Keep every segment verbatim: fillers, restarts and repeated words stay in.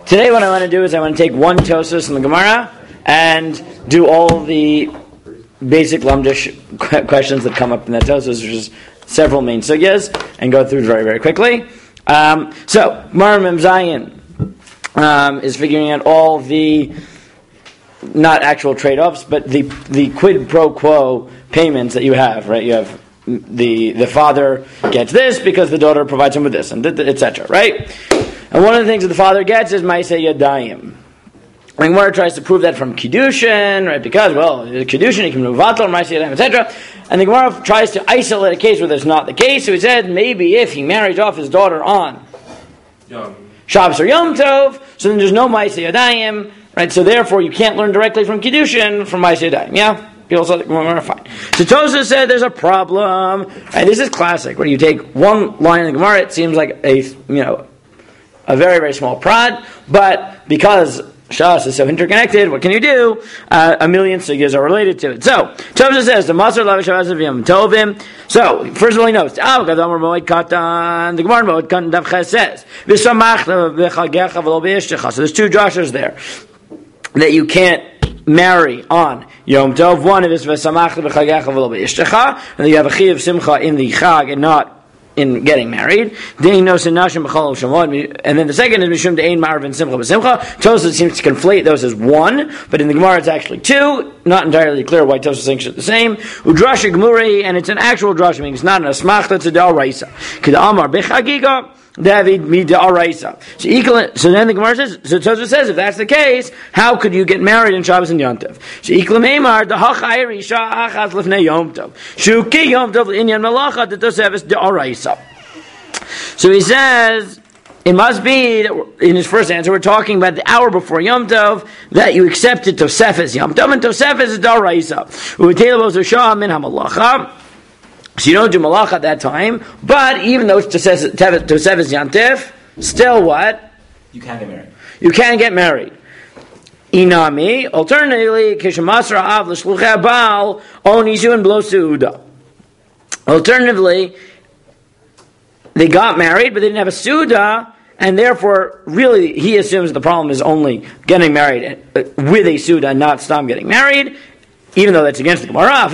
today what I want to do is I want to take one Tosfos in the Gemara and do all the basic Lamdish questions that come up in that Tosfos, which is several main sugyas, and go through very, very quickly. Um, so, Gemara Mem Zayin um, is figuring out all the, not actual trade-offs, but the the quid pro quo payments that you have, right? You have the the father gets this because the daughter provides him with this, and et cetera, right? And one of the things that the father gets is Maaseh Yadayim. And Gemara tries to prove that from Kiddushin, right? Because, well, Kiddushin, he can move Vatal, Maaseh Yadayim, et cetera. And the Gemara tries to isolate a case where that's not the case. So he said maybe if he marries off his daughter on Yom. Shabbos or Yom Tov, so then there's no Maaseh Yadayim, right? So therefore you can't learn directly from Kiddushin from Maaseh Yadayim, yeah? People said, Gemara, fine. So Tosfos said there's a problem. Right? This is classic. When you take one line in the Gemara, it seems like a, you know, a very, very small prod, but because Shas is so interconnected, what can you do? Uh, a million sugyas are related to it. So, Tosfos says, the Masar Lav Shabbos of Yom Tovim. So, first of all, he knows, oh, the Gemara Moed Katan Dav Ches says, V'samach v'chagecha v'lo b'ishtecha. So there's two Joshuas there that you can't marry on Yom Tov. One is V'samach v'chagecha v'lo b'ishtecha, and then you have a Chi of Simcha in the Chag and not in getting married. And then the second is Mishum De'ein Ma'arvin Simcha B'Simcha. Tosfos seems to conflate those as one, but in the Gemara it's actually two. Not entirely clear why Tosfos thinks it's the same. Udrasha Gemuri, and it's an actual drasha, meaning it's not an asmachta, it's a da'araisa. K'da Amar B'chagiga David mi da'araisa. So, so then the Gemara says, so Tosfos says, if that's the case, how could you get married in Shabbos and Yom Tov? So Iklam Eimar da'hachayir isha achaz lefnei Yom Tov. Shuki Yom Tov l'inyan malacha d'toseves da'araisa. So he says, it must be, that in his first answer, we're talking about the hour before Yom Tov, that you accepted Tosefes Yom Tov, and Tosefes is da'araisa. U'v'teilabos u'shah min ha'malacha. So you don't do malach at that time, but even though it's Tosefes Yom Tov, still what? You can't get married. You can get married. Inami, alternatively, Kishamasra Av l'shluchei Baal, O Nisu and Blo Seuda. Alternatively, they got married, but they didn't have a Seuda, and therefore, really, he assumes the problem is only getting married with a Seuda, not stop getting married. Even though that's against the Gemara,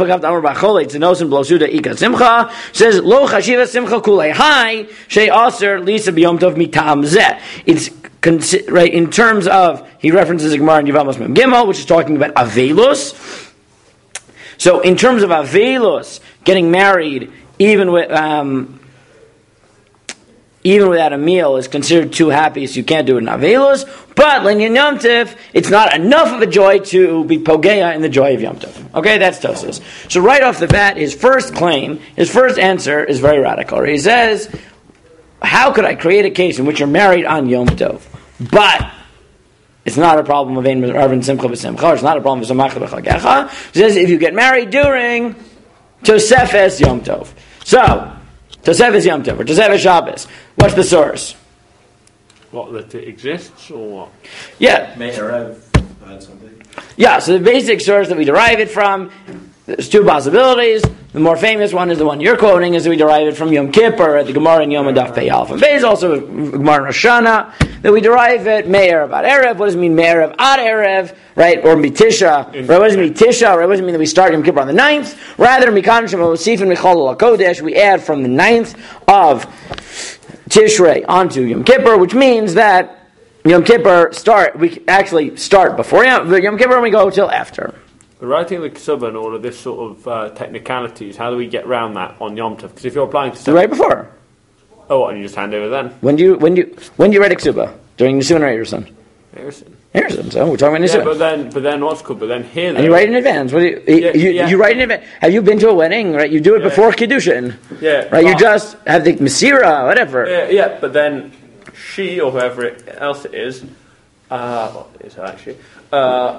says lo chashiva simcha kulei hai shei aser lisa b'yom tov mitam zeh. It's right in terms of, he references the Gemara in Yevamos Mem Gimel, which is talking about avelos. So in terms of avelos, getting married even with um, even without a meal is considered too happy, so you can't do it in avelos. But Linyan Yom Tov, it's not enough of a joy to be pogeya in the joy of Yom Tov. Okay, that's Tosfos. So right off the bat, his first claim, his first answer is very radical. He says, how could I create a case in which you're married on Yom Tov, but it's not a problem of Ein Arvin Simcha B'Simcha, or it's not a problem of Samach B'Chagecha. He says, if you get married during Tosefes Yom Tov. So, Tosefes Yom Tov, or Tosefes Shabbos, what's the source? What, that it exists, or what? Yeah. Me'erev, something. Yeah, so the basic source that we derive it from, there's two possibilities. The more famous one is the one you're quoting, is that we derive it from Yom Kippur, at the Gemara in Yom Adaf Pei Alpha Beis, also Gemara in Rosh Hashanah, that we derive it Me'erev ad Erev. What does it mean Me'erev ad Erev, right? Or Mitisha, right? What does it mean Tisha, right? What does it mean that we start Yom Kippur on the ninth? Rather, Mikan Shem Osif and Michal HaKodesh, we add from the ninth of Tishrei onto Yom Kippur, which means that Yom Kippur start, we actually start before Yom, Yom Kippur and we go till after. The writing of the Kesubah and all of this sort of uh, technicalities, how do we get around that on Yom Tov? Because if you're applying to the right before. Oh, what, and you just hand over then? When do you when do you, when do you write a Kesubah? During Nisun or Erusin? Erusin. Erusin, so we're talking about Nisun. Yeah, but then, but then what's good? But then here, though, and you write in advance. What do you, yeah, you, yeah. you write in advance. Have you been to a wedding? Right, you do it yeah. before Kiddushin. Yeah, right. You just have the Masira, whatever. Yeah, yeah, but then she or whoever it, else it is, uh, well, it is her actually, uh,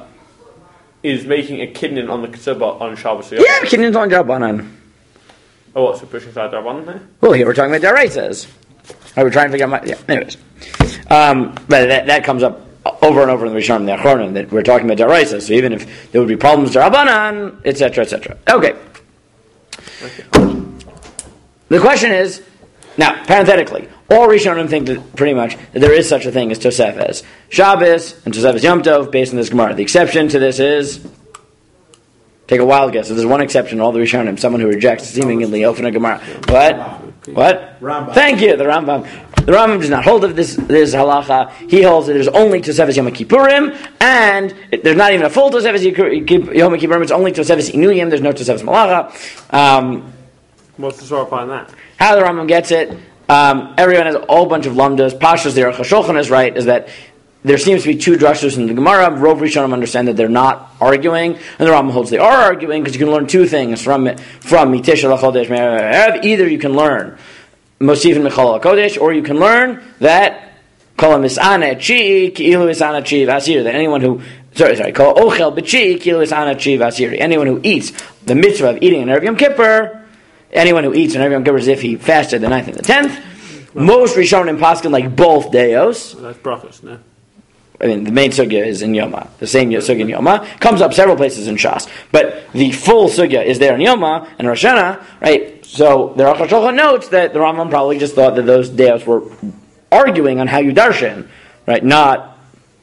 is making a kidnin on the Kesubah on Shabbos. Yeah, kidnin's on Rabbanan. Oh, what's the pushing side Rabbanan there? Well, here we're talking about Daraisas. Right, we're trying to figure out my, yeah, anyways. Um, but that, that comes up over and over in the Rishonim and the Achronim, that we're talking about Daraisas. So even if there would be problems to Rabbanan, et cetera, et cetera. Okay. Okay. The question is, Now, parenthetically, all Rishonim think that pretty much that there is such a thing as Tosefes Shabbos and Tosefes Yom Tov based on this Gemara. The exception to this is, take a wild guess. So there's one exception. All the Rishonim, someone who rejects seemingly Ofna Gemara. What? What? Rambam. Thank you. The Rambam. The Rambam does not hold of this this halacha. He holds that there's only Tosefes Yom Kippurim, and it, there's not even a full Tosefes Yom Kippurim. It's only Tosefes Inuyim. There's no Tosefes Malacha. Um, What's the story behind that? How the Rambam gets it? Um, everyone has a whole bunch of lamdas. Pashas, the Aruch HaShulchan is right. Is that there seems to be two drushos in the Gemara. Rov Rishonim understand that they're not arguing, and the Rambam holds they are arguing because you can learn two things from from Mitisha L'Chodesh Me'erev. Either you can learn Mosif and Mechal HaKodesh, or you can learn that Kol Misana Chi Ki'ilu Isana Chi Vasiri. That anyone who sorry sorry Kol Ochel B'Chi Ki'ilu Isana Chi Vasiri. Anyone who eats the mitzvah of eating an Erev Yom Kippur. Anyone who eats an Erev Yom Kippur as if he fasted the ninth and the tenth. Most Rishonim paskin like both deos. That's brachos, no? I mean, the main sugya is in Yoma. The same sugya in Yoma. Comes up several places in Shas. But the full sugya is there in Yoma and Rosh Hashanah, right? So the Aruch HaShulchan notes that the Rambam probably just thought that those deos were arguing on how you darshan, right? Not...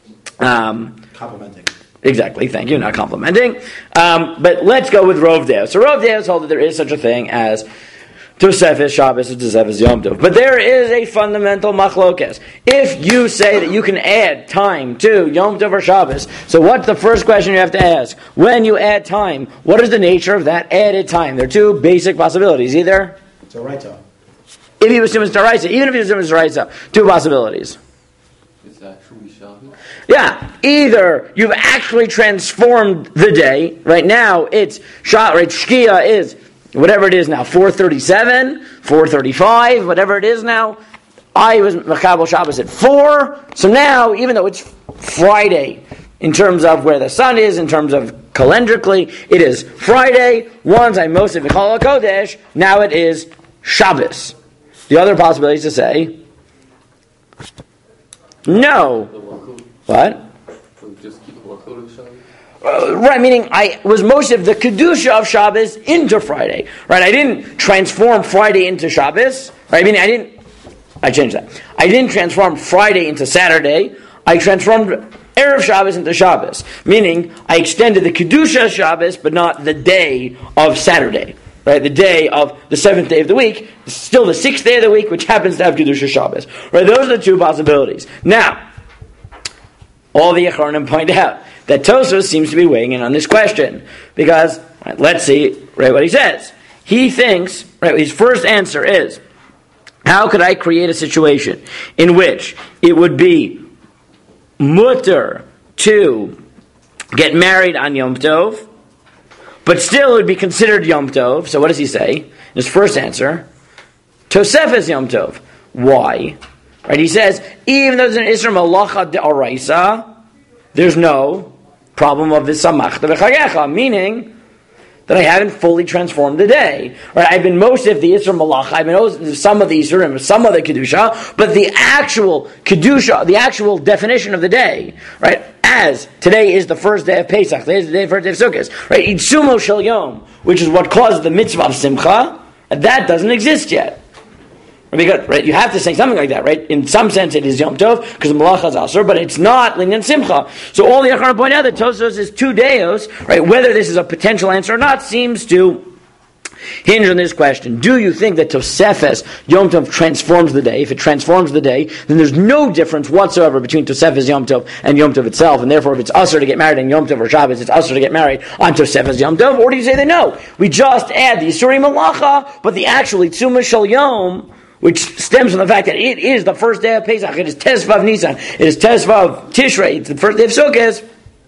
Um, Complimenting. Exactly, thank you, not complimenting. Um, but let's go with Rov Deos. So Rov Deos hold that there is such a thing as Tosefes Shabbos and Tosefes Yom Tov. But there is a fundamental machlokes. If you say that you can add time to Yom Tov or Shabbos, so what's the first question you have to ask? When you add time, what is the nature of that added time? There are two basic possibilities. Either, It's all right, though. if you assume it's Daraisa, even if you assume it's Daraisa, two possibilities. Is that truly Shabbos? Yeah, either you've actually transformed the day. Right now, it's shot. Right, Shkia is whatever it is now, four thirty-seven, four thirty-five, whatever it is now. I was Mechabel Shabbos at four. So now, even though it's Friday, in terms of where the sun is, in terms of calendarically, it is Friday. Once I most of Mechal HaKodesh, now it is Shabbos. The other possibility is to say, no. What? Just keep the Wakot of Shabbos? Uh, right, meaning I was most of the Kedusha of Shabbos into Friday. Right, I didn't transform Friday into Shabbos. Right, I mean, I didn't, I changed that. I didn't transform Friday into Saturday. I transformed Erev Shabbos into Shabbos. Meaning, I extended the Kedusha of Shabbos, but not the day of Saturday. Right, the day of the seventh day of the week, still the sixth day of the week, which happens to have Kedusha Shabbos. Right, those are the two possibilities. Now, all the Acharonim point out that Tosfos seems to be weighing in on this question because right, let's see right what he says. He thinks right his first answer is, how could I create a situation in which it would be mutter to get married on Yom Tov, but still it would be considered Yom Tov? So what does he say? His first answer, Tosefes Yom Tov. Why? Right, he says, even though there's an Isra Malacha De'araisa, there's no problem of the Samachta V'chagecha, meaning that I haven't fully transformed the day. Right, I've been most of the Isra Malacha, I've been some of the Isurim, some of the Kedusha, but the actual Kedusha, the actual definition of the day, right, as today is the first day of Pesach, today is the day of first day of Sukkot, right, Itzumo Shel Yom, which is what caused the mitzvah of Simcha, and that doesn't exist yet. Because right, you have to say something like that, right? In some sense, it is Yom Tov because the Malacha is Asur, but it's not Linyan Simcha. So all the Acharonim point out that Tosfos is two deos, right? Whether this is a potential answer or not seems to hinge on this question. Do you think that Tosefes Yom Tov transforms the day? If it transforms the day, then there's no difference whatsoever between Tosefes Yom Tov and Yom Tov itself, and therefore if it's Asur to get married on Yom Tov or Shabbos, it's Asur to get married on Tosefes Yom Tov? Or do you say that no? We just add the Isurim Malacha, but the actual Itzuma Shel Yom, which stems from the fact that it is the first day of Pesach. It is Tesvav Nisan. It is Tesvav Tishrei. It's the first day of Sukkot.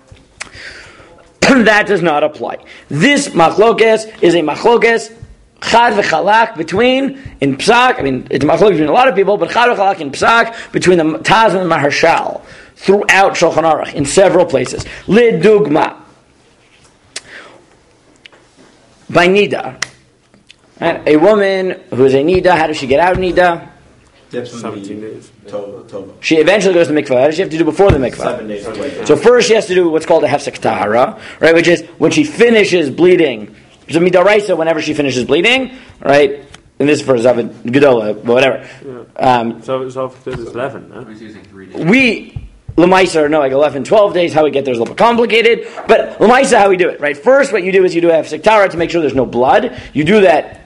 That does not apply. This machlokes is a machlokes chad v'chalak between, in Psak, I mean, it's a machlokes between a lot of people, but chad v'chalak in Psak between the Taz and the Maharshal throughout Shulchan Aruch in several places. Lidugma. By Nida. Right? A woman who is a Nida, how does she get out of Nida? seventeen days. Tova, Tova. She eventually goes to the mikvah. How does she have to do before the mikvah? Seven days away. So first she has to do what's called a hefsek tahara, right? Which is when she finishes bleeding. So midaraisa, whenever she finishes bleeding, right? and this is for Zav Gedola, whatever. Yeah. Um, so so it's eleven. No? He's using three days. we Lamaisa no like eleven, twelve days. How we get there is a little bit complicated, but Lamaisa how we do it, right? First, what you do is you do have Sektara to make sure there's no blood. You do that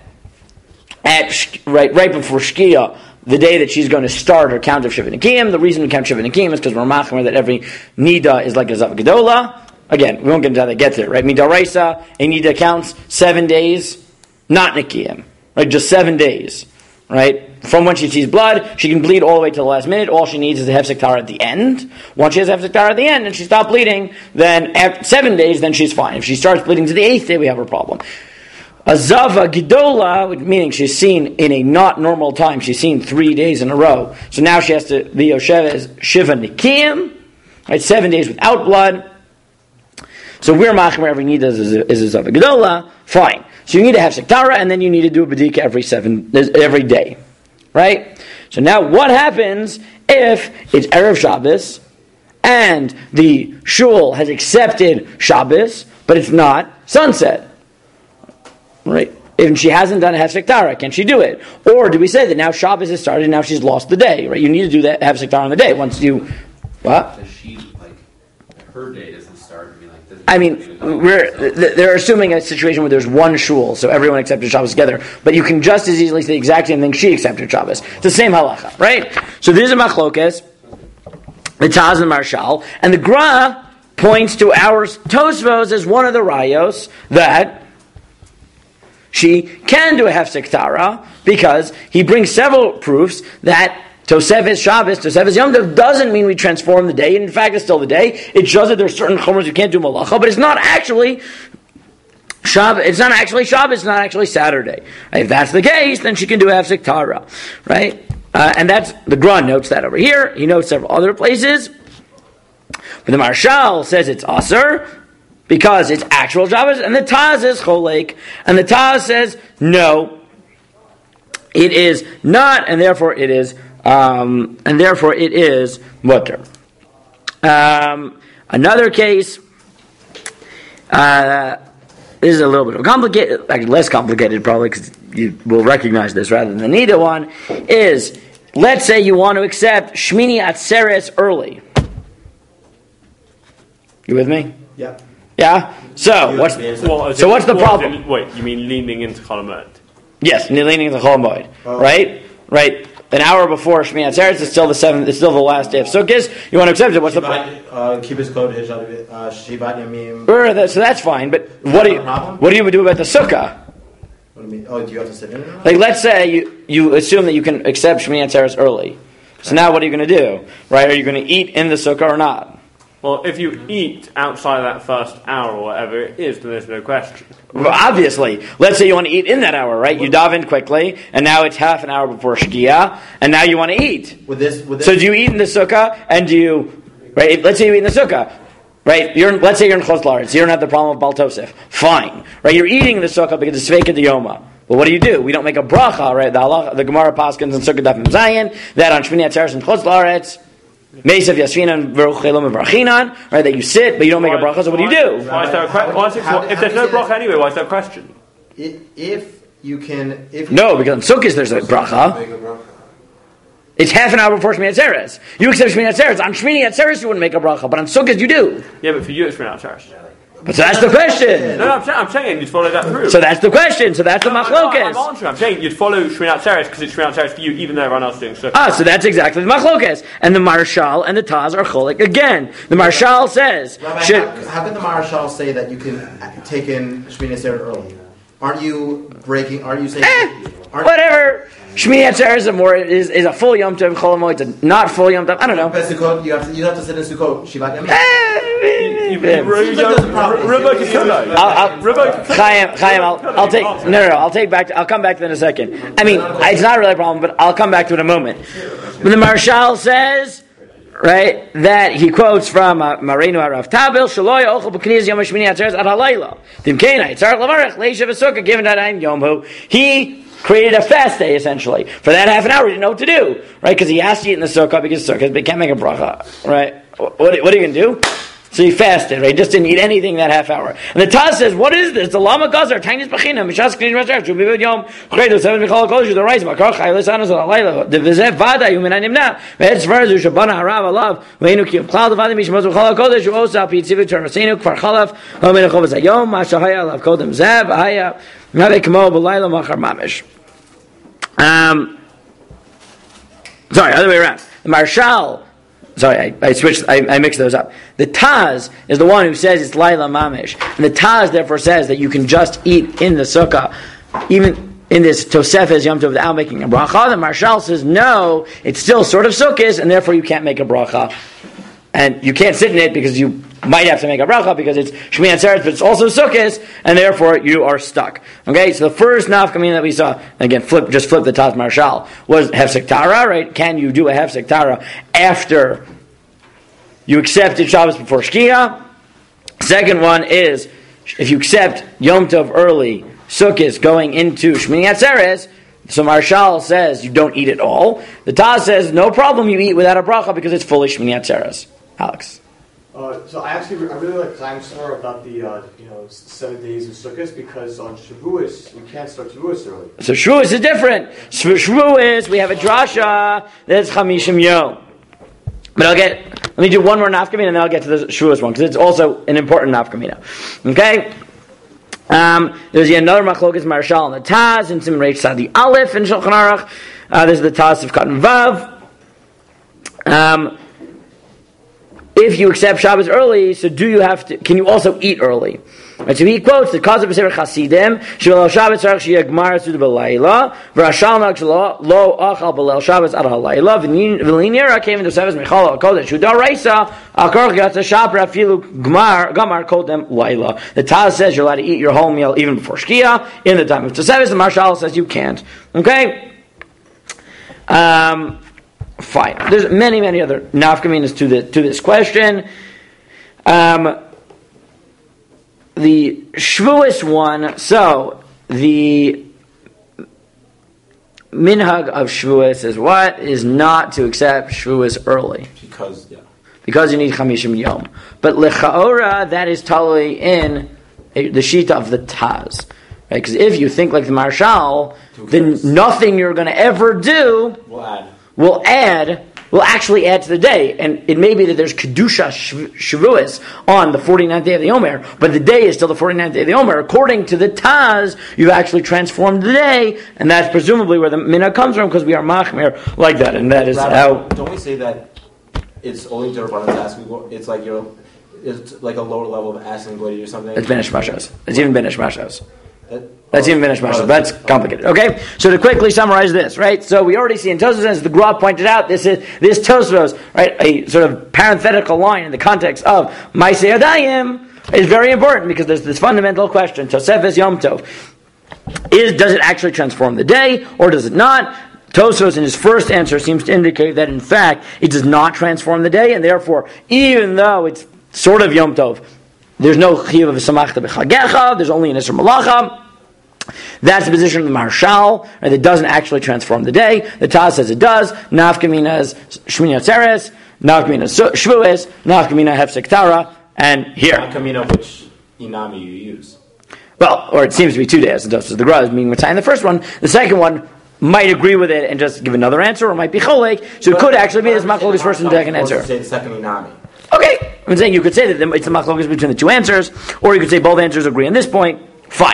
at right right before Shkia, the day that she's going to start her count of Shiva Nikim. The reason we count Shiva Nikim is because we're machmer that every Nida is like a Zav Gedola. Again, we won't get into how they get there, right? Midaraisa, a Nida counts seven days, not Nikim, right? Just seven days, right? From when she sees blood, she can bleed all the way to the last minute. All she needs is a Hefsek Tara at the end. Once she has a Hefsek Tara at the end and she stops bleeding, then after seven days, then she's fine. If she starts bleeding to the eighth day, we have a problem. A Zava Gedola, meaning she's seen in a not normal time, she's seen three days in a row. So now she has to be Yosheva as Shiva Nikim, right? Seven days without blood. So we're machmer every nida is a, is a Zava Gedola, fine. So you need to have Sektara, and then you need to do a Badika every seven, every day. Right? So now what happens if it's Erev Shabbos, and the shul has accepted Shabbos, but it's not sunset? Right? If she hasn't done a Hefsek Tara, can she do it? Or do we say that now Shabbos has started and now she's lost the day? Right? You need to do that Hefsek Tara on the day. Once you, what? So she, like, her day doesn't start. I mean, like, doesn't I mean, we're they're assuming a situation where there's one shul, so everyone accepted Shabbos together. But you can just as easily say the exact same thing. She accepted Shabbos. It's the same halacha, right? So this is a machlokes, the Taz and Marshal, and the Gra points to our Tosfos as one of the rayos that she can do a Hefsek Tara, because he brings several proofs that Tosefes Shabbos, Tosefes Yom Tov doesn't mean we transform the day, and in fact it's still the day. It shows that there's certain chumras you can't do malacha, but it's not actually Shabbos, it's not actually Shabbos, it's not actually Saturday. If that's the case, then she can do a Hefsek Tara, right? Uh, and that's, the Gra notes that over here, he notes several other places, but the Marshal says it's Aser, because it's actual Shabbos, and the Taz is Cholek, and the Taz says, no, it is not, and therefore it is, um, and therefore it is Mutter. Um, another case, uh, this is a little bit of complicated, actually less complicated probably, because you will recognize this rather than the Nida one, is, let's say you want to accept Shmini Atzeres early. You with me? Yeah. Yeah? So, what's, Well, so what's the what, problem? Wait, you mean leaning into Cholamoid? Yes, leaning into Chol Moed, Oh. right? Right. An hour before Shmini Atzeres, it's still the seventh. It's still the last day of Sukkot. You want to accept it? What's the problem? Uh, keep his code, his uh, Shivat Yamim. Sure, that- So that's fine. But what do you problem? what do you do about the Sukkah? What do you mean? Oh, do you have to sit in it? Like, let's say you, you assume that you can accept Shmini Atzeres early. So now, what are you going to do? Right? Are you going to eat in the Sukkah or not? Well, if you eat outside that first hour or whatever it is, then there's no question. Well, obviously, let's say you want to eat in that hour, right? You dive in quickly, and now it's half an hour before Shkia, and now you want to eat. With this, with this. So do you eat in the sukkah, and do you, right? Let's say you eat in the sukkah, right? You're in, let's say you're in Chos La'aretz, you don't have the problem of Bal Tosef. Fine, right? You're eating in the sukkah because it's Sveika D'Yoma. Well, what do you do? We don't make a bracha, right? The, Allah, the Gemara Paskins and Sukkah Daf Zayin that on Shmini Atzeres and Chos La'aretz, Meisav Yasfinan V'ruch Chelom V'rachinan, right? That you sit, but you don't make a bracha. So what do you do? Why is there a que- why is it, How- if how there's do no you say- bracha anyway, why is there a question? I- If you can, if you No, because in Sukkot there's a bracha. It's half an hour before Shmini Atzeres. You accept Shmini Atzeres. On Shmini Atzeres you wouldn't make a bracha, but on Sukkot you do. Yeah, but for you it's Shmini Atzeres. But so that's the question. No, no, I'm, saying, I'm saying you'd follow that through. So that's the question. So that's the No, I'm, I'm machlokes. answering. I'm saying you'd follow Shmini Atzeres because it's Shmini Atzeres for you, even though everyone else is doing so. Ah, so that's exactly the machlokes. And the Marshal and the Taz are cholik again. The Marshal says, Rabbi, should, how, how can the Marshal say that you can take in Shmini Atzeres early? Aren't you breaking? Aren't you saying? eh, aren't, whatever. Shmini Atzeres is a more is, is a full Yom Tov. Chol Hamoed is a not full Yom Tov. I don't know. But Sukkot, you have to you have to sit in Sukkot. Shivat Yamim. Eh, You, you, eh, you, Seems like there's a problem. Rebecca Kilo. I'll, I'll, Rebecca Chaim, Chaim, I'll, I'll take no, no, no. I'll take back. To, I'll come back to that in a second. I mean, it's not really a problem, but I'll come back to it in a moment. But the Marshal says, right, that he quotes from uh, Marinu Harav Tabil Shaloy Ochel B'Kniz Yom Shmini Atzeres Ad Halayla Dimkeina Yitzar Lavarech Leishav Sukkah Given that I'm Yomhu. He created a fast day essentially for that half an hour. He didn't know what to do, right? Because he has to eat in the sukkah because sukkah, but he can't make a bracha, right? What, what are you going to do? So he fasted, right? He just didn't eat anything that half hour. And the Taz says, what is this? The Lama Gazar, Tainis Bachina, Mishas Krin Rashar, Shubibid Yom, Chredo, Seven Michal Kodesh, the Rise, Makar, Chaylis, Anas, Alayla, the Vizef Vada, Yumin Animna, Ved Svarzu, Shabana, Harav, Alav, Veinu Kiyam, Cloud, the Vada, Mishmaz, Michal Kodesh, Osa, Pitzivu, Termasenu, Kfar Chalaf, Homin Achovas Ayom, Mashahaya, Alav Kodem Zeb, Ahaya, Mave Kamo, Balayla, Machar Mamish. Um, sorry, other way around. The Marshal, Sorry, I, I switched, I, I mixed those up. The Taz is the one who says it's Laila Mamish. And the Taz therefore says that you can just eat in the sukkah, even in this Tosefes Yom Tov without making a bracha. The Marshal says no, it's still sort of sukkahs, and therefore you can't make a bracha. And you can't sit in it because you might have to make a bracha because it's Shmini Atzeres, but it's also sukkahs, and therefore you are stuck. Okay, so the first nafkamina that we saw, again, flip, just flip the Taz Marshal, was Hefsek Tara, right? Can you do a Hefsek Tara after you accepted Shabbos before Shkia? Second one is, if you accept Yom Tov early, sukkahs going into Shmini Atzeres, so Marshal says you don't eat it all. The Taz says no problem, you eat without a bracha because it's fully Shmini Atzeres. Alex. Uh, so I actually I really like Chaim Sar about the uh, you know seven days of Sukkot because on Shavuos we can't start Shavuos early. So Shavuos is different. Shavuos we have a drasha that's Chamishim Yom. But I'll get let me do one more nafkamina and then I'll get to the Shavuos one because it's also an important nafkamina. Okay. Um, there's yet another machlokas Marshal and the Taz and Simon Reish Sadi Aleph and Shulchan Aruch. Uh, there's the Taz of Katan Vav. Um, if you accept Shabbos early, so do you have to? Can you also eat early? Right, so he quotes the Kaz of B'Sefer Chasidim, "Shelo Shabbos tzarich sheyagmar suda b'layla, v'rashal nag shelo lo achal b'leil Shabbos ad halayla, v'linira came into Seves Michal HaKodesh Shuda Reisa Akarch Yatsa Shaper Afilu Gmar Gamar Kodem Layla." The Taz says you're allowed to eat your whole meal even before Shkia in the time of Tzeves. The Marshal says you can't. Okay. Um. Fine. There's many, many other nafkaminas to the to this question. Um, the Shavuos one. So the minhag of Shavuos is what is not to accept Shavuos early Because, yeah. because you need Chamishim Yom. But lechaora that is totally in a, the shita of the Taz. Right? Because if you think like the Marshal, then nothing you're going to ever do We'll add. will add, will actually add to the day. And it may be that there's Kedusha Shavuos on the forty-ninth day of the Omer, but the day is still the forty-ninth day of the Omer. According to the Taz, you've actually transformed the day, and that's presumably where the minhag comes from, because we are machmir like that, and that is Rabbi, how... Don't we say that it's only to Rabban's asking, it's like you're, it's like a lower level of asking Goydi or something? It's Benish Mashos. It's even Benish Mashos. That, That's oh, even Benish Mashos. oh, That's complicated. Okay? So to quickly summarize this, right? So we already see in Tosfos, as the Gra pointed out, this is this Tosfos, right? A sort of parenthetical line in the context of Maaseh Yadayim is very important because there's this fundamental question, Tosefes Yom Tov. Is, does it actually transform the day or does it not? Tosfos in his first answer seems to indicate that in fact it does not transform the day, and therefore even though it's sort of Yom Tov, there's no chiyuv of samachta b'chagecha. There's only an isur malacha. That's the position of the Marshal, right? It doesn't actually transform the day. The Taz says it does. Nafkamina is Shmini Atzeres. Nafkamina is Shavuos. Nafkamina Hefsek Tara. And here, Nafkamina, which inami you use. well, or it seems to be two days. The Gra is meaning in the first one. The second one might agree with it and just give another answer, or might be cholek. So it could actually be this machlokes first and second answer. Say the second inami. Okay, I'm saying you could say that it's a machlokes between the two answers, or you could say both answers agree on this point. Fine.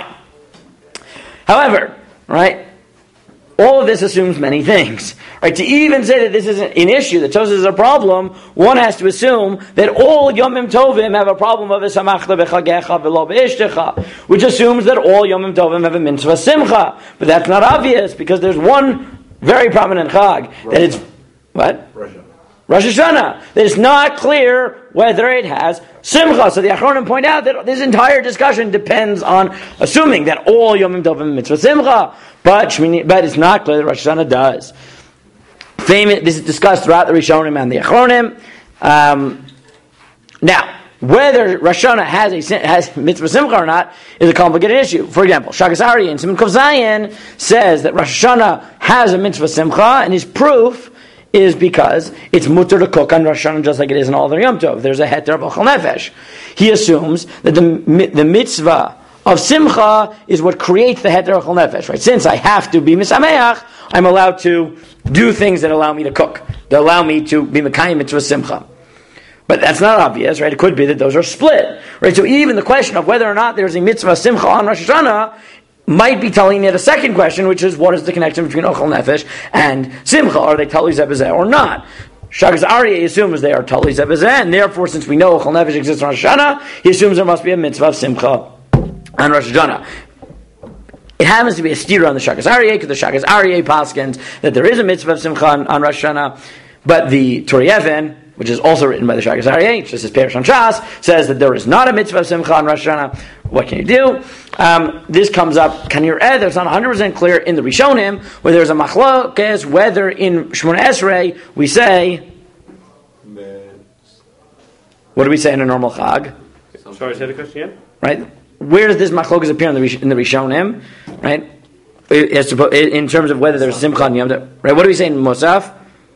However, right, all of this assumes many things. Right, to even say that this isn't an issue, that Tosfos is a problem, one has to assume that all Yomim Tovim have a problem of a samachta b'chagecha v'lo b'ishtecha, which assumes that all Yomim Tovim have a mitzvah simcha. But that's not obvious because there's one very prominent chag that it's what? Russia. Rosh Hashanah. That it's not clear whether it has simcha. So the Achronim point out that this entire discussion depends on assuming that all Yomim Tovim mitzvah simcha, but Shmini, but it's not clear that Rosh Hashanah does. Famous. This is discussed throughout the Rishonim and the Achronim. Um, now, whether Rosh Hashanah has a has mitzvah simcha or not is a complicated issue. For example, Shagas Aryeh in Siman Kuf Zayin says that Rosh Hashanah has a mitzvah simcha, and his proof is because it's mutter to cook on Rosh Hashanah just like it is in all other Yom Tov. There's a heter of Ochel Nefesh. He assumes that the, the mitzvah of Simcha is what creates the heter of Ochel Nefesh, right? Since I have to be Misameach, I'm allowed to do things that allow me to cook, that allow me to be Mekayim mitzvah Simcha. But that's not obvious, right? It could be that those are split, right? So even the question of whether or not there's a mitzvah Simcha on Rosh Hashanah might be telling me the second question, which is what is the connection between Ochel Nefesh and Simcha? Are they Tali Zebezeh or not? Shagas Aryeh assumes they are Tali Zebezeh, and therefore, since we know Ochel Nefesh exists on Rosh Hashanah, he assumes there must be a mitzvah of Simcha on Rosh Hashanah. It happens to be a steer on the Shagas Aryeh, because the Shagas Aryeh paskins that there is a mitzvah of Simcha on, on Rosh Hashanah, but the Turei Even, which is also written by the Shagas Aryeh, just as Perish on Shas, says that there is not a mitzvah of Simcha on Rosh Hashanah. What can you do? Um, this comes up, can you add, it's not one hundred percent clear in the Rishonim, where there's a machlokes, whether in Shmona Esrei we say, what do we say in a normal Chag? Sorry, say the question again? Right? Where does this machlokes appear in the, in the Rishonim? Right? It, in terms of whether there's Simcha and Yom Tov. Right? What do we say in Musaf?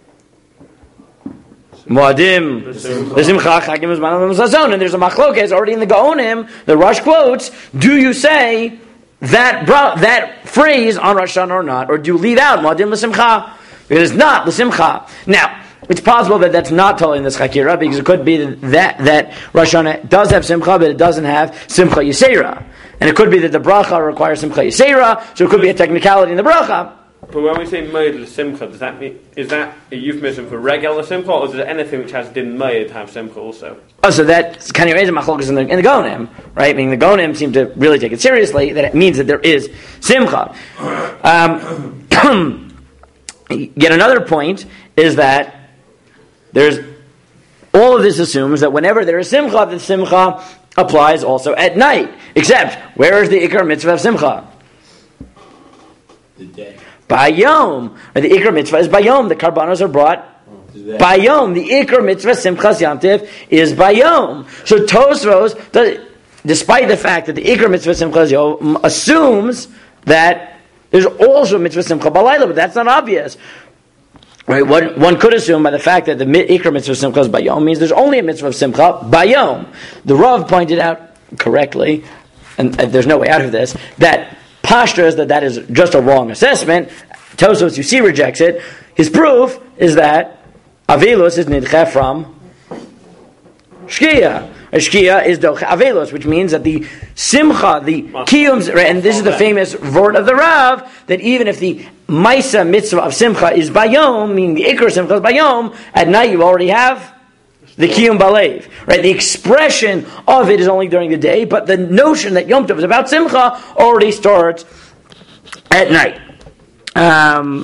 Moadim, the Simcha Chagim is Manam Sazon, and there's a machlokes already in the Gaonim. The Rush quotes: do you say that bra- that phrase on Rosh Hashanah or not, or do you leave out Moadim l'Simcha? Because it's not l'Simcha. Now, it's possible that that's not totally in this Chakira, because it could be that that Rosh Hashanah does have Simcha, but it doesn't have Simcha Yisera, and it could be that the bracha requires Simcha Yisera, so it could be a technicality in the bracha. But when we say Moed L'Simcha, does that mean, is that a euphemism for regular Simcha, or is there anything which has din Moed have Simcha also? Oh, so that kind of raises machlokes in the in the Gonim, right? I mean, the Gonim seem to really take it seriously, that it means that there is Simcha. Um, yet another point is that there's, all of this assumes that whenever there is Simcha, the Simcha applies also at night. Except, where is the Ikar Mitzvah of Simcha? The day. Bayom, or the Ikar Mitzvah is Bayom. The Karbanos are brought oh, Bayom. The Ikar Mitzvah Simchas Yom Tov is Bayom. So Tosfos, does, despite the fact that the Ikar Mitzvah Simchas Yom Tov assumes that there's also Mitzvah Simcha Balayla, but that's not obvious. Right? One, one could assume by the fact that the Ikar Mitzvah Simchas Bayom means there's only a Mitzvah of Simcha Bayom. The Rav pointed out correctly, and, and there's no way out of this, that Pashtas that that is just a wrong assessment. Tosfos, you see, rejects it. His proof is that Avelus is nidche from Shkia. Shkia is doche Avelus, which means that the Simcha, the Kiyums, and this is the famous word of the Rav, that even if the Maisa mitzvah of Simcha is Bayom, meaning the Ikar Simcha is Bayom, at night you already have the Kiyum Balev, right? The expression of it is only during the day, but the notion that Yom Tov is about Simcha already starts at night. Um,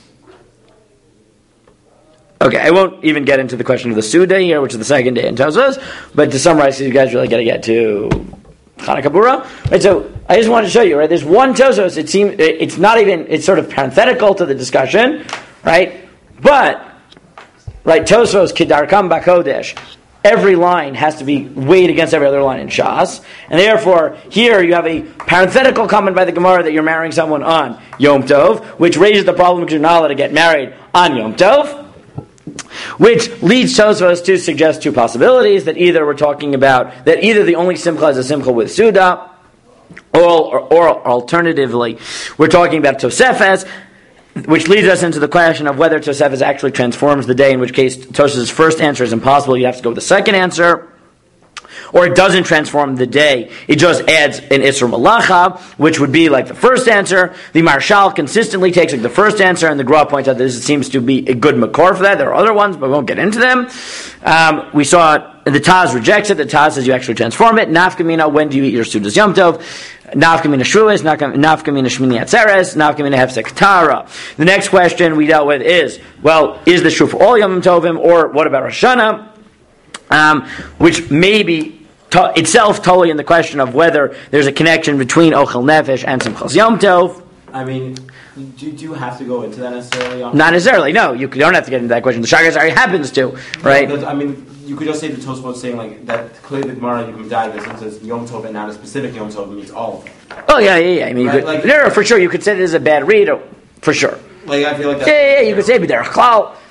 okay, I won't even get into the question of the Suda here, which is the second day in Tosfos, but to summarize, you guys really got to get to Chanukah Bura. Right, so I just wanted to show you, right? There's one Tosfos, it seems, it's not even, it's sort of parenthetical to the discussion, right? But right, Tosfos, Kedarkam Bakodesh, every line has to be weighed against every other line in Shas, and therefore, here you have a parenthetical comment by the Gemara that you're marrying someone on Yom Tov, which raises the problem because you're not allowed to get married on Yom Tov, which leads Tosfos to suggest two possibilities, that either we're talking about, that either the only Simcha is a Simcha with Suda, or, or, or alternatively, we're talking about Tosefes, which leads us into the question of whether Tosefes actually transforms the day, in which case Tosefes' first answer is impossible, you have to go with the second answer. Or it doesn't transform the day, it just adds an Isra Malacha, which would be like the first answer. The Marshal consistently takes like the first answer, and the Gra points out that this seems to be a good makor for that. There are other ones, but we won't get into them. Um, we saw the Taz rejects it. The Taz says you actually transform it. Nafkamina, when do you eat your Sudas Yom Tov? Nafkamina Shruas, Nafkamina Shmini Atzeres, Nafkamina Hefsek Tara. The next question we dealt with is, well, is this true for all Yom Tovim, or what about Rosh Hashanah? Um, which may be to- itself totally in the question of whether there's a connection between Ochel Nefesh and Simchas Yom Tov. I mean, do, do you have to go into that necessarily? Not necessarily, no. You don't have to get into that question. The Shagas already happens to, right? No, I mean, you could just say the Tosfos saying like that clearly the Gemara, you can dive this and says Yom Tov and not a specific Yom Tov means all of them. Oh, yeah, yeah, yeah. I mean, right? you could, like, no, no, for sure. You could say this is a bad read, for sure. Like, I feel like that. Yeah, yeah, yeah, you could say B'derech Klal.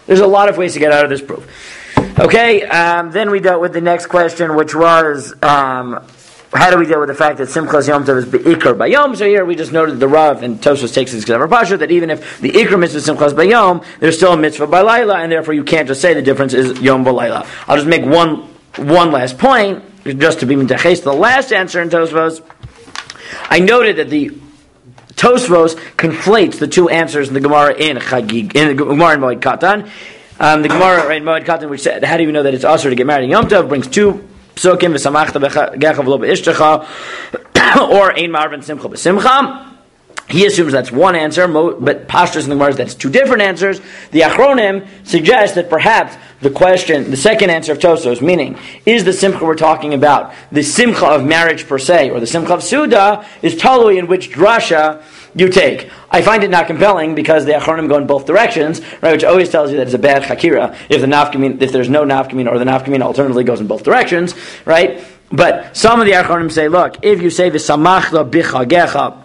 there's a lot of ways to get out of this proof. Okay, um, then we dealt with the next question, which was um, how do we deal with the fact that Simchas Yom Tov is be'ikr bayom? So here we just noted the Rav and Tosfos takes this Kedavar Pasha that even if the ikr mitzvah is Simchas bayom, there's still a mitzvah by Laila, and therefore you can't just say the difference is Yom B'Laila. I'll just make one one last point, just to be mitaches to the last answer in Tosfos. I noted that the Tosfos conflates the two answers in the Gemara in Chagig, in the Gemara in Moed Katan. Um, the Gemara in Moed Katan, which said, how do you know that it's also to get married in Yom Tov, brings two psukim, v'samachta gecha v'lo be'ishtecha, or ein marvin simcha b'simcha. He assumes that's one answer, but Pashtus in the Gemara that's two different answers. The Achronim suggest that perhaps the question, the second answer of Tosfos, meaning, is the simcha we're talking about the simcha of marriage per se, or the simcha of Suda, is totally in which drasha you take. I find it not compelling because the Achronim go in both directions, right? Which always tells you that it's a bad chakira if the nafkamin, if there's no nafkamin, or the nafkamin alternatively goes in both directions, right? But some of the Achronim say, look, if you say v'samachta b'chagecha,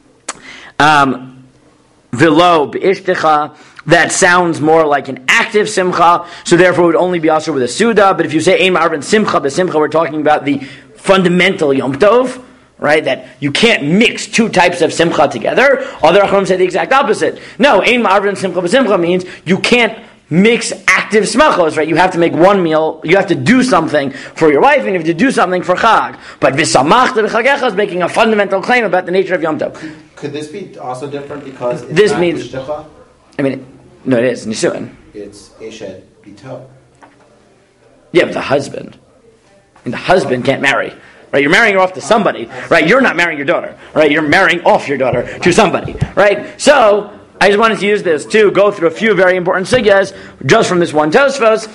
um, v'lo b'ishtecha, that sounds more like an active simcha, so therefore it would only be also with a suda. But if you say ein marvin simcha b'simcha, we're talking about the fundamental Yom Tov, right? That you can't mix two types of simcha together. Other Achronim say the exact opposite. No, ein marvin simcha b'simcha means you can't mix active smachos, right? You have to make one meal, you have to do something for your wife, and you have to do something for Chag. But v'samachta b'chagecha is making a fundamental claim about the nature of Yom Tov. Could this be also different because it's this not means, Ishtacha? I mean, no, it is Nisuin. It's Eshet Bito. Yeah, but the husband, and the husband can't marry. Right, you're marrying her off to somebody. Right, you're not marrying your daughter. Right, you're marrying off your daughter to somebody. Right, so I just wanted to use this to go through a few very important sugyas just from this one Tosfos,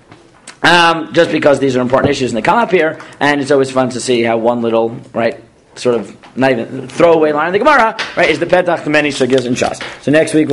um, just because these are important issues and they come up here, and it's always fun to see how one little right sort of not even throwaway line in the Gemara right is the petach to many sugyas and shas. So next week.